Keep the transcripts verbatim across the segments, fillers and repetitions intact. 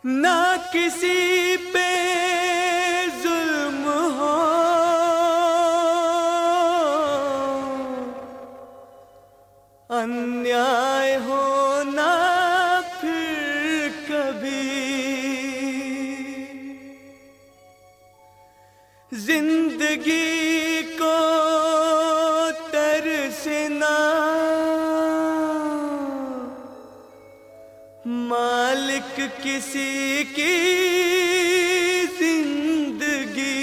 ना किसी पे जुल्म हो, अन्याय हो ना फिर कभी। जिंदगी को तरसना मालिक किसी की जिंदगी,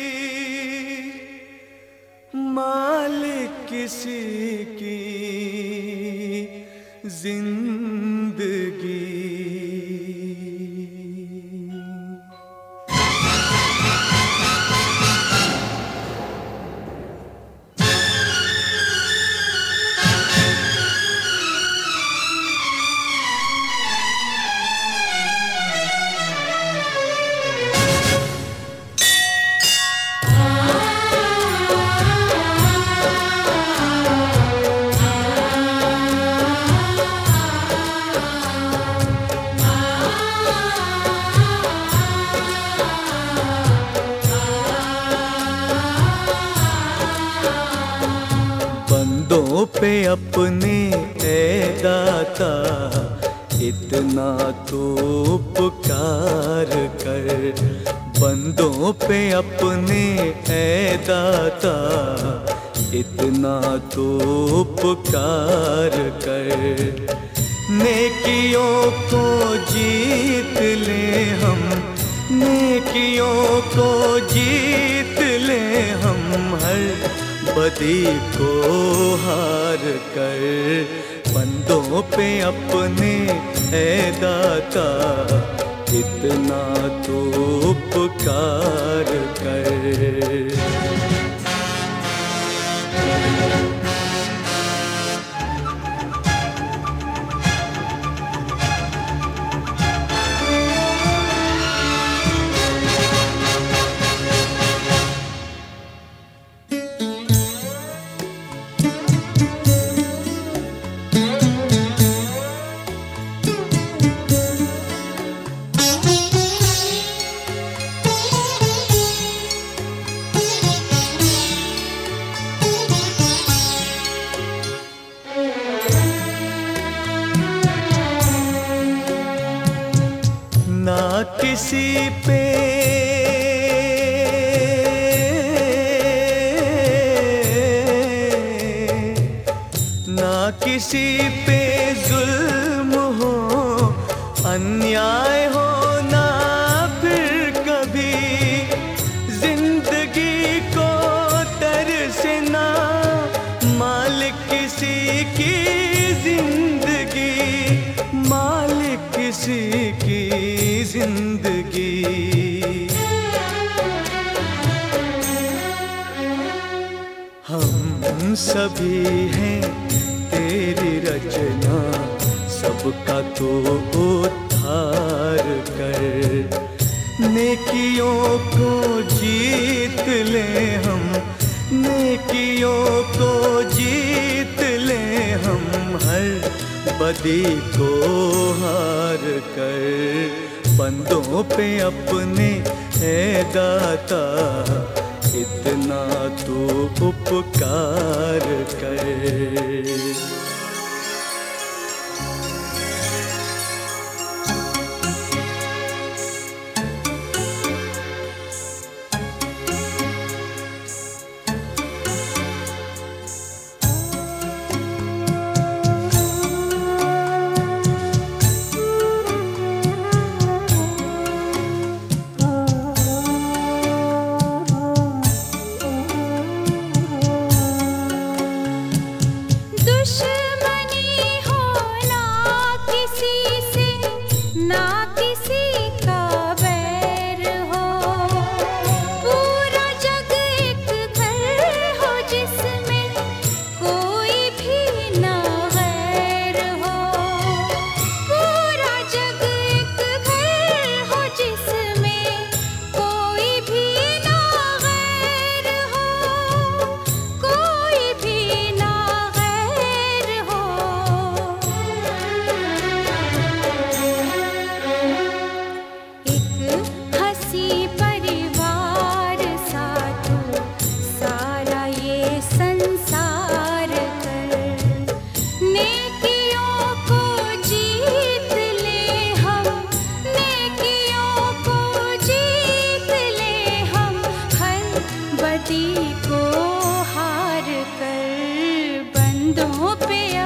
मालिक किसी की जिंदगी। बंदों पे अपने ऐ दाता इतना तो उपकार कर। बंदों पे अपने ऐ दाता इतना तो उपकार कर। नेकियों को जीत ले हम, नेकियों को जीत ले हम, हर बदी को हार कर। बंदों पे अपने ऐ दाता इतना तो उपकार कर। ना किसी पे ना किसी पे जुल्म हो, अन्याय हो ना फिर कभी। जिंदगी को तरसना मालिक किसी की जिंदगी, मालिक किसी की जिंदगी। हम सभी हैं तेरी रचना, सबका तो उद्धार कर। नेकियों को जीत ले हम, नेकियों को जीत ले हम, हर बदी को हार कर। बंदों पे अपने ऐ दाता इतना तो उपकार कर। दुश्मन दो प्यार